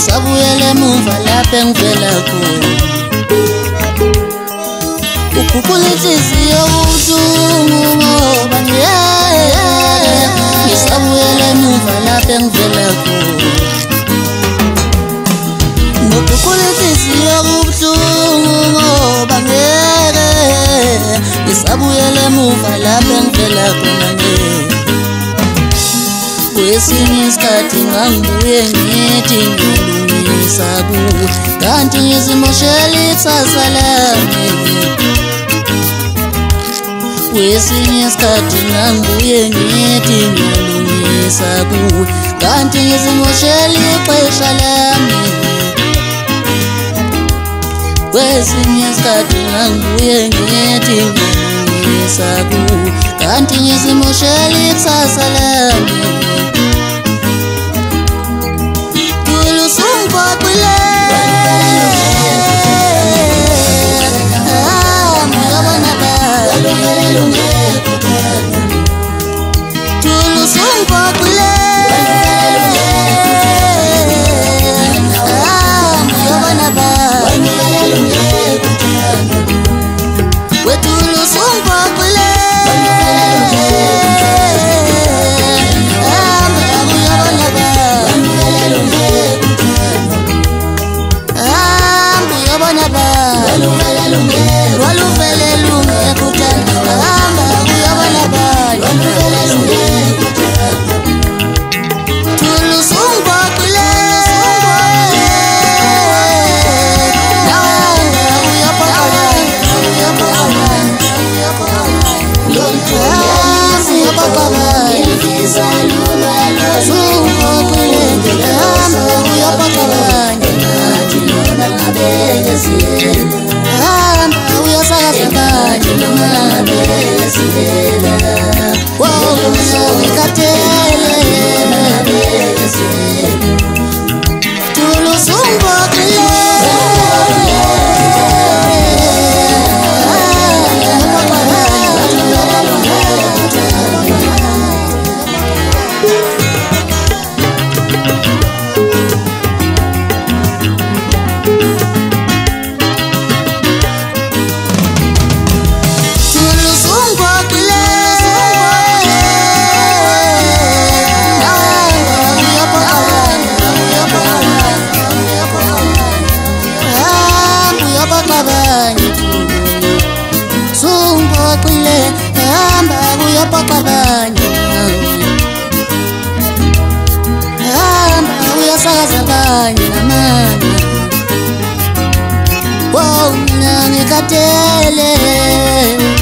ngisabuyele muva lapha engivela khona ukukhuphula inhliziyo ubuhlungu ngoba ngisabuyele muva lapha engivela khona ukukhuphula inhliziyo ubuhlungu ngoba ngisabuyele muva lapha engivela khona kwesinye isikhathi ngangibuye ngithi ngilungisa kuwe kanti ngizimoshela ikusasa lami kwesinye isikhathi ngangibuye ngithi ngilungisa kuwe kanti ngizimoshela ixesha lami kwesinye isikhathi ngangibuye ngithi ngilungisa kuwe kanti ngizimoshela ikusasa lami Wow, ngikatele